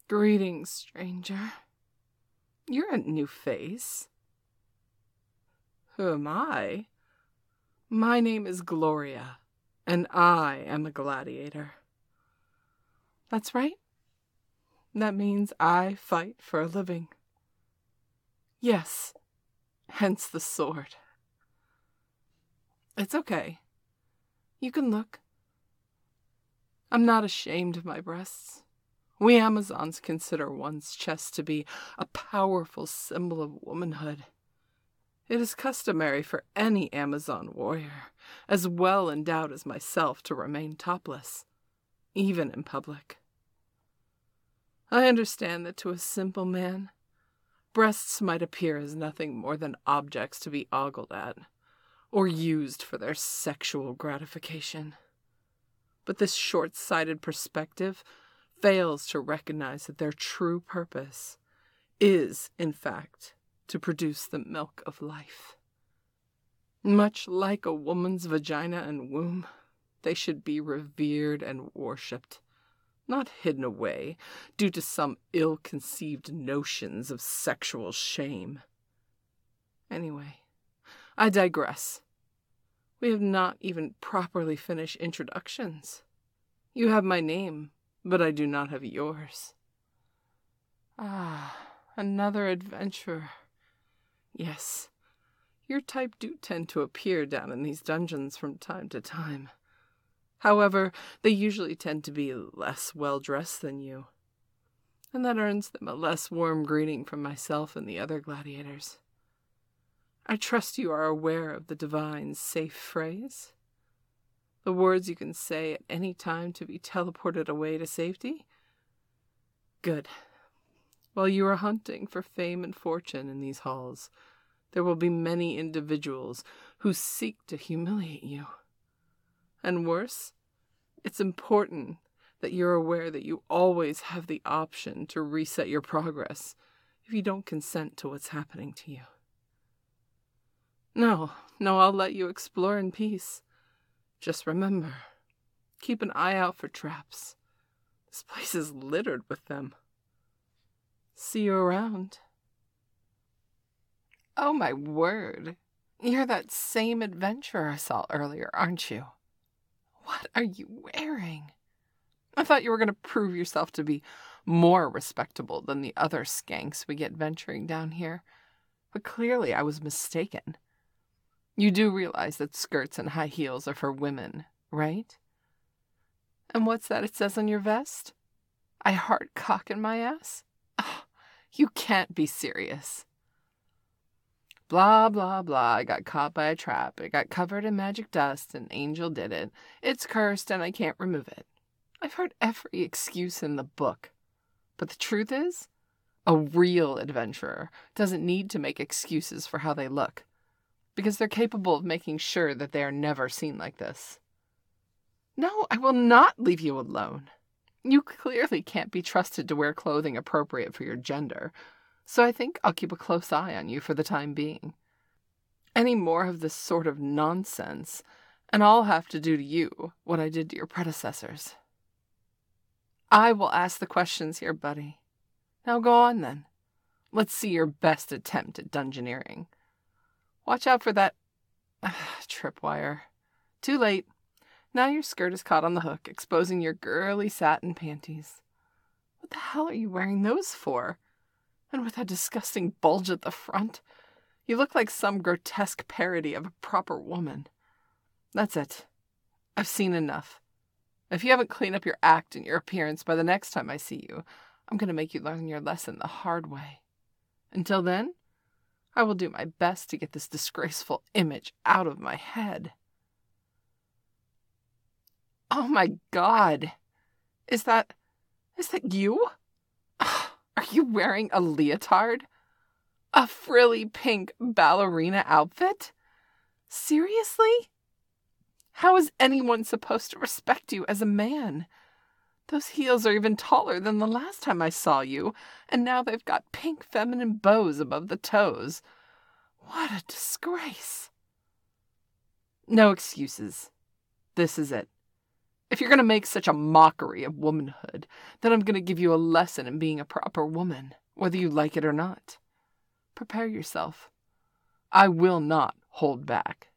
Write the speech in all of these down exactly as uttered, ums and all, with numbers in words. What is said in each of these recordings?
Greetings, stranger. You're a new face. Who am I? My name is Gloria, and I am a gladiator. That's right. That means I fight for a living. Yes, hence the sword. It's okay. You can look. I'm not ashamed of my breasts. We Amazons consider one's chest to be a powerful symbol of womanhood. It is customary for any Amazon warrior, as well endowed as myself, to remain topless, even in public. I understand that to a simple man, breasts might appear as nothing more than objects to be ogled at, or used for their sexual gratification. But this short-sighted perspective fails to recognize that their true purpose is, in fact, to produce the milk of life. Much like a woman's vagina and womb, they should be revered and worshipped, not hidden away due to some ill-conceived notions of sexual shame. Anyway, I digress. We have not even properly finished introductions. You have my name, but I do not have yours. Ah, another adventurer. Yes, your type do tend to appear down in these dungeons from time to time. However, they usually tend to be less well-dressed than you, and that earns them a less warm greeting from myself and the other gladiators. I trust you are aware of the divine safe phrase? The words you can say at any time to be teleported away to safety? Good. While you are hunting for fame and fortune in these halls, there will be many individuals who seek to humiliate you. And worse, it's important that you're aware that you always have the option to reset your progress if you don't consent to what's happening to you. No, no, I'll let you explore in peace. Just remember, keep an eye out for traps. This place is littered with them. See you around. Oh my word, you're that same adventurer I saw earlier, aren't you? What are you wearing? I thought you were going to prove yourself to be more respectable than the other skanks we get venturing down here, but clearly I was mistaken. You do realize that skirts and high heels are for women, right? And what's that it says on your vest? I heart cock in my ass? Oh, you can't be serious. Blah, blah, blah. I got caught by a trap. It got covered in magic dust. An angel did it. It's cursed and I can't remove it. I've heard every excuse in the book. But the truth is, a real adventurer doesn't need to make excuses for how they look, because they're capable of making sure that they are never seen like this. No, I will not leave you alone. You clearly can't be trusted to wear clothing appropriate for your gender, so I think I'll keep a close eye on you for the time being. Any more of this sort of nonsense, and I'll have to do to you what I did to your predecessors. I will ask the questions here, buddy. Now go on, then. Let's see your best attempt at dungeoneering. Watch out for that uh, tripwire. Too late. Now your skirt is caught on the hook, exposing your girly satin panties. What the hell are you wearing those for? And with that disgusting bulge at the front, you look like some grotesque parody of a proper woman. That's it. I've seen enough. If you haven't cleaned up your act and your appearance by the next time I see you, I'm going to make you learn your lesson the hard way. Until then, I will do my best to get this disgraceful image out of my head. Oh my God! Is that... is that you? Are you wearing a leotard? A frilly pink ballerina outfit? Seriously? How is anyone supposed to respect you as a man? Those heels are even taller than the last time I saw you, and now they've got pink feminine bows above the toes. What a disgrace. No excuses. This is it. If you're going to make such a mockery of womanhood, then I'm going to give you a lesson in being a proper woman, whether you like it or not. Prepare yourself. I will not hold back.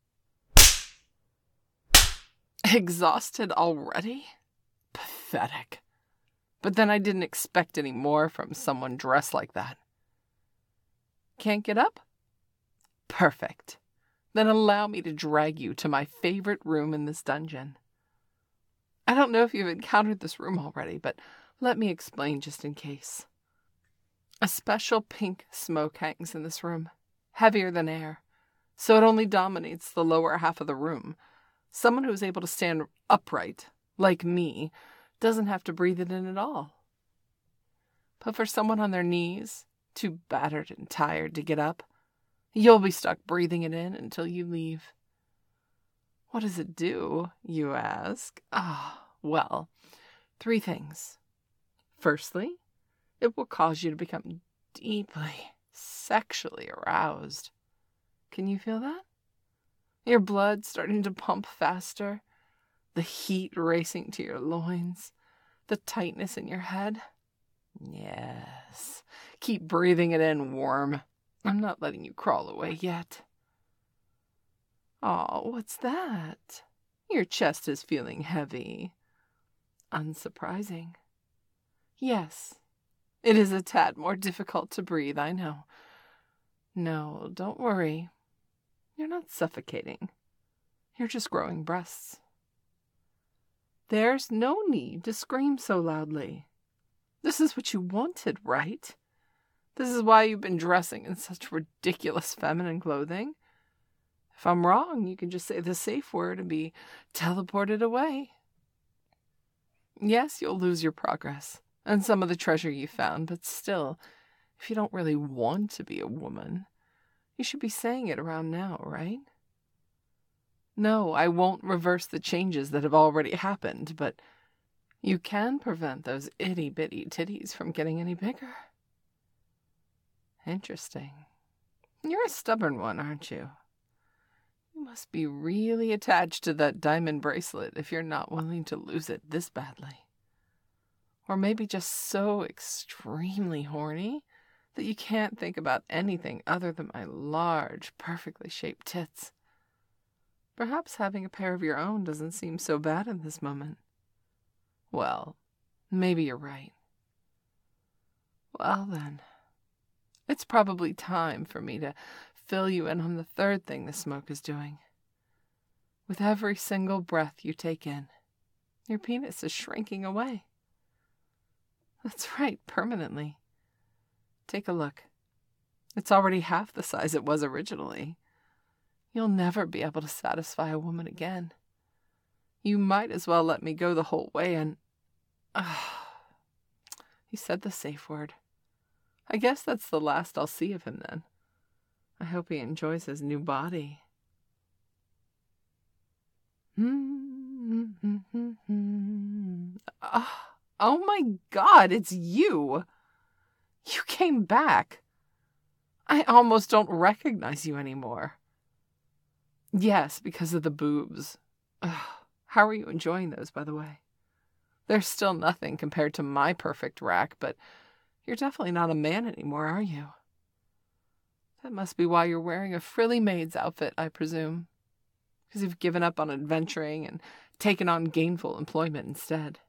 Exhausted already? Pathetic. But then I didn't expect any more from someone dressed like that. Can't get up? Perfect. Then allow me to drag you to my favorite room in this dungeon. I don't know if you've encountered this room already, but let me explain just in case. A special pink smoke hangs in this room, heavier than air, so it only dominates the lower half of the room. Someone who is able to stand upright, like me, doesn't have to breathe it in at all. But for someone on their knees, too battered and tired to get up, you'll be stuck breathing it in until you leave. What does it do, you ask? Ah, well, three things. Firstly, it will cause you to become deeply sexually aroused. Can you feel that? Your blood starting to pump faster, the heat racing to your loins, the tightness in your head. Yes, keep breathing it in, worm. I'm not letting you crawl away yet. Oh, what's that? Your chest is feeling heavy. Unsurprising. Yes, it is a tad more difficult to breathe, I know. No, don't worry. You're not suffocating. You're just growing breasts. There's no need to scream so loudly. This is what you wanted, right? This is why you've been dressing in such ridiculous feminine clothing. If I'm wrong, you can just say the safe word and be teleported away. Yes, you'll lose your progress and some of the treasure you found, but still, if you don't really want to be a woman, you should be saying it around now, right? No, I won't reverse the changes that have already happened, but you can prevent those itty-bitty titties from getting any bigger. Interesting. You're a stubborn one, aren't you? You must be really attached to that diamond bracelet if you're not willing to lose it this badly. Or maybe just so extremely horny that you can't think about anything other than my large, perfectly shaped tits. Perhaps having a pair of your own doesn't seem so bad in this moment. Well, maybe you're right. Well then, it's probably time for me to fill you in on the third thing the smoke is doing. With every single breath you take in, your penis is shrinking away. That's right, permanently. Take a look. It's already half the size it was originally. You'll never be able to satisfy a woman again. You might as well let me go the whole way and... Ah, he said the safe word. I guess that's the last I'll see of him then. I hope he enjoys his new body. Oh, oh my God, it's you. You came back. I almost don't recognize you anymore. Yes, because of the boobs. Ugh, how are you enjoying those, by the way? They're still nothing compared to my perfect rack, but you're definitely not a man anymore, are you? That must be why you're wearing a frilly maid's outfit, I presume. Because you've given up on adventuring and taken on gainful employment instead.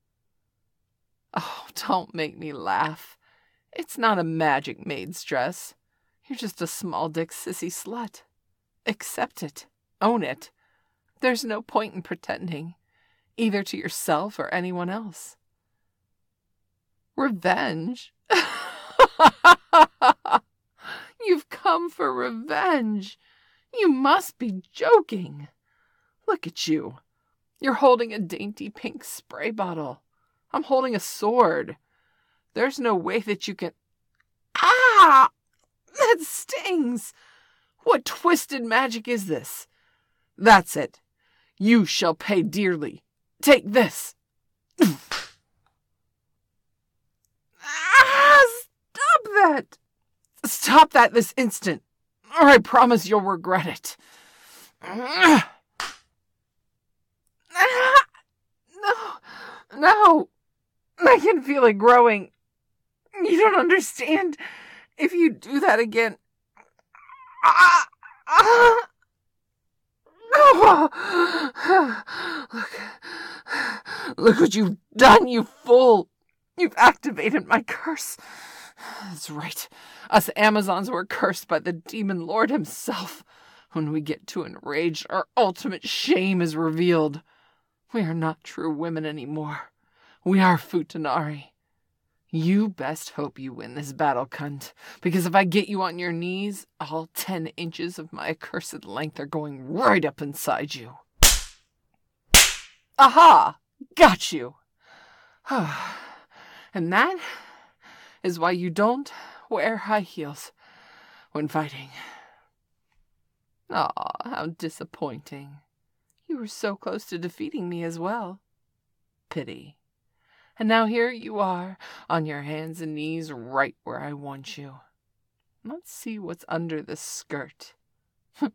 Oh, don't make me laugh. It's not a magic maid's dress. You're just a small-dick sissy slut. Accept it. Own it. There's no point in pretending, either to yourself or anyone else. Revenge? You've come for revenge. You must be joking. Look at you. You're holding a dainty pink spray bottle. I'm holding a sword. There's no way that you can... Ah! That stings! What twisted magic is this? That's it. You shall pay dearly. Take this. Ah! Stop that! Stop that this instant, or I promise you'll regret it. Ah! No! I can feel it growing. You don't understand. If you do that again... Ah! Ah! Oh! Look. Look what you've done, you fool! You've activated my curse. That's right. Us Amazons were cursed by the demon lord himself. When we get too enraged, our ultimate shame is revealed. We are not true women anymore. We are Futanari. You best hope you win this battle, cunt, because if I get you on your knees, all ten inches of my accursed length are going right up inside you. Aha! Got you! And that is why you don't wear high heels when fighting. Aw, how disappointing. You were so close to defeating me as well. Pity. And now here you are, on your hands and knees, right where I want you. Let's see what's under this skirt. I'm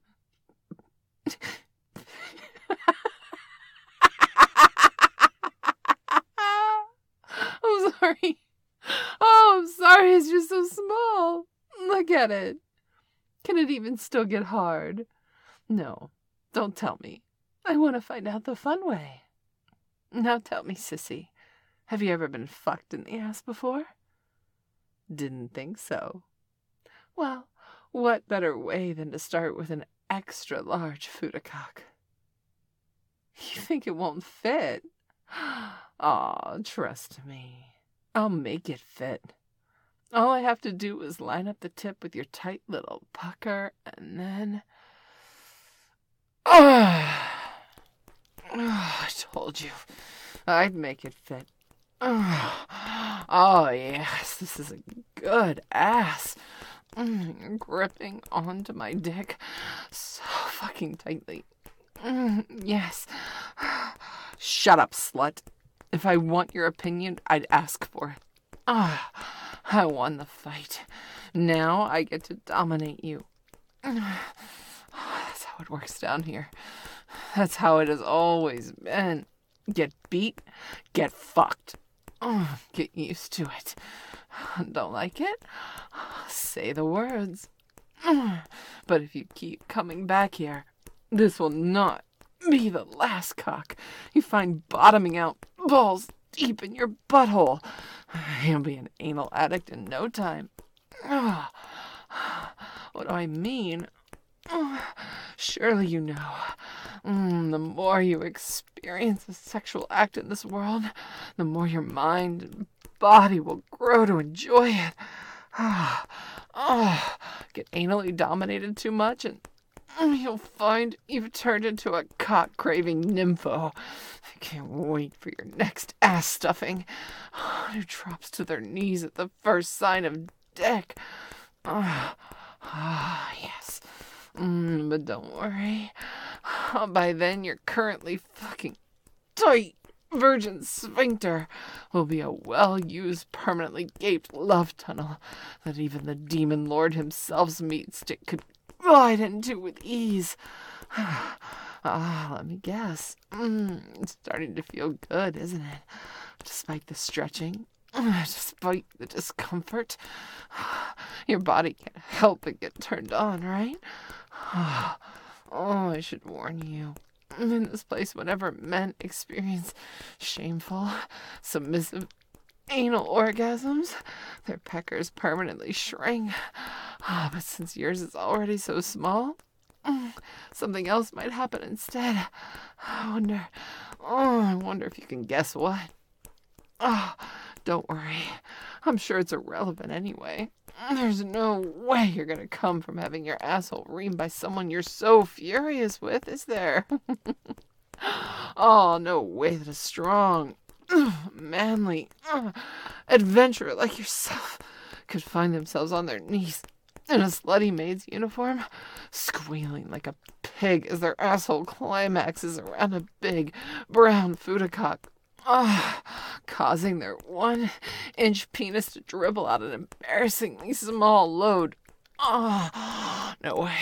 sorry. Oh, I'm sorry, it's just so small. Look at it. Can it even still get hard? No, don't tell me. I want to find out the fun way. Now tell me, sissy. Have you ever been fucked in the ass before? Didn't think so. Well, what better way than to start with an extra large Fudacock? You think it won't fit? Aw, trust me. I'll make it fit. All I have to do is line up the tip with your tight little pucker, and then... Oh, I told you. I'd make it fit. Oh, yes, this is a good ass. Mm, you're gripping onto my dick so fucking tightly. Mm, yes. Shut up, slut. If I want your opinion, I'd ask for it. Ah, I won the fight. Now I get to dominate you. That's how it works down here. That's how it has always been. Get beat, get fucked. Oh, get used to it. Don't like it? Say the words. But if you keep coming back here, this will not be the last cock you find bottoming out balls deep in your butthole. You'll be an anal addict in no time. What do I mean? Surely you know. Mm, the more you experience a sexual act in this world, the more your mind and body will grow to enjoy it. Oh, get anally dominated too much and you'll find you've turned into a cock-craving nympho. I can't wait for your next ass stuffing. Who drops to their knees at the first sign of dick. Ah, oh, yes. Mm, but don't worry. By then, your currently fucking tight virgin sphincter will be a well-used, permanently gaped love tunnel that even the demon lord himself's meat stick could glide into with ease. Ah, let me guess. Mm, it's starting to feel good, isn't it? Despite the stretching, despite the discomfort, your body can't help but get turned on, right? Oh, I should warn you. In this place, whenever men experience shameful, submissive, anal orgasms, their peckers permanently shrink. Oh, but since yours is already so small, something else might happen instead. I wonder, oh, I wonder if you can guess what. Oh, don't worry. I'm sure it's irrelevant anyway. There's no way you're gonna come from having your asshole reamed by someone you're so furious with, is there? Oh, no way that a strong, manly adventurer like yourself could find themselves on their knees in a slutty maid's uniform, squealing like a pig as their asshole climaxes around a big brown Fudacock. Ah, causing their one-inch penis to dribble out an embarrassingly small load. Ah, no way.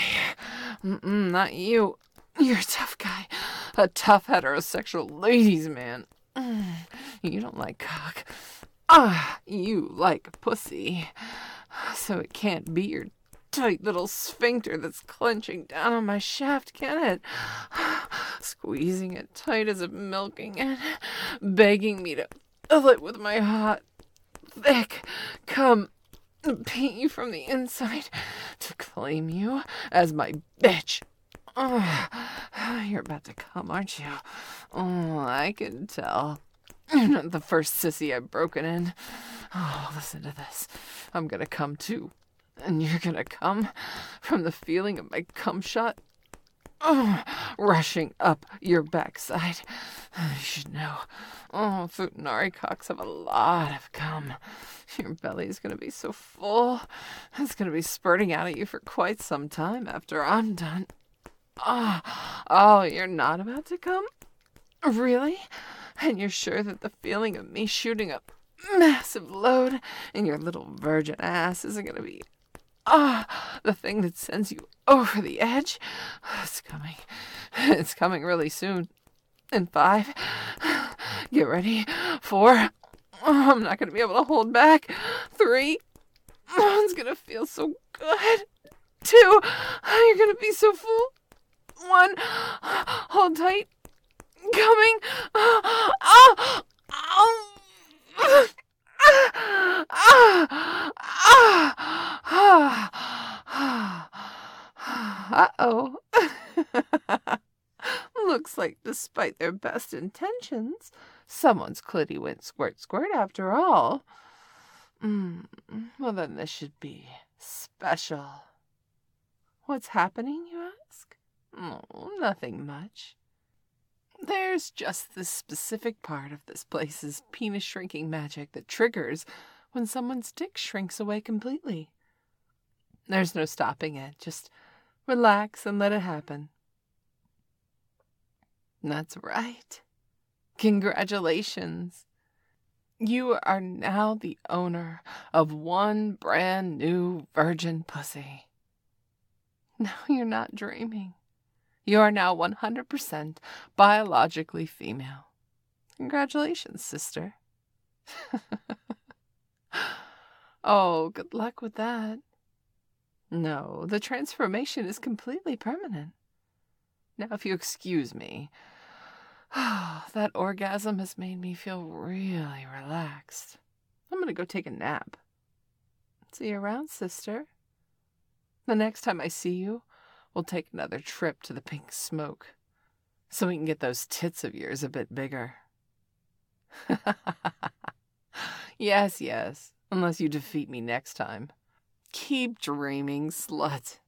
Mm-mm, not you. You're a tough guy. A tough heterosexual ladies' man. Mm, you don't like cock. Ah, you like pussy. So it can't be your tight little sphincter that's clenching down on my shaft, can it? Squeezing it tight as if milking it, begging me to fill it with my hot, thick cum, paint you from the inside, to claim you as my bitch. Oh, you're about to come, aren't you? Oh, I can tell. You're not the first sissy I've broken in. Oh, listen to this. I'm gonna come too. And you're gonna come from the feeling of my cum shot oh, rushing up your backside. You should know. Oh, Futanari cocks have a lot of cum. Your belly's gonna be so full. It's gonna be spurting out at you for quite some time after I'm done. Oh, oh, you're not about to come? Really? And you're sure that the feeling of me shooting a massive load in your little virgin ass isn't going to be, ah, the thing that sends you over the edge? It's coming. It's coming really soon. In five. Get ready. Four. Oh, I'm not going to be able to hold back. Three. Oh, it's going to feel so good. Two. You're going to be so full. One. Hold tight. Coming. Oh, oh, oh. Uh-oh. Looks like, despite their best intentions, someone's clitty went squirt squirt after all. Mm, well, then this should be special. What's happening, you ask? Oh, nothing much. There's just this specific part of this place's penis shrinking magic that triggers when someone's dick shrinks away completely. There's no stopping it. Just relax and let it happen. That's right. Congratulations. You are now the owner of one brand new virgin pussy. No, you're not dreaming. You are now one hundred percent biologically female. Congratulations, sister. Oh, good luck with that. No, the transformation is completely permanent. Now, if you excuse me, that orgasm has made me feel really relaxed. I'm going to go take a nap. See you around, sister. The next time I see you, we'll take another trip to the pink smoke, so we can get those tits of yours a bit bigger. Yes, yes, unless you defeat me next time. Keep dreaming, slut.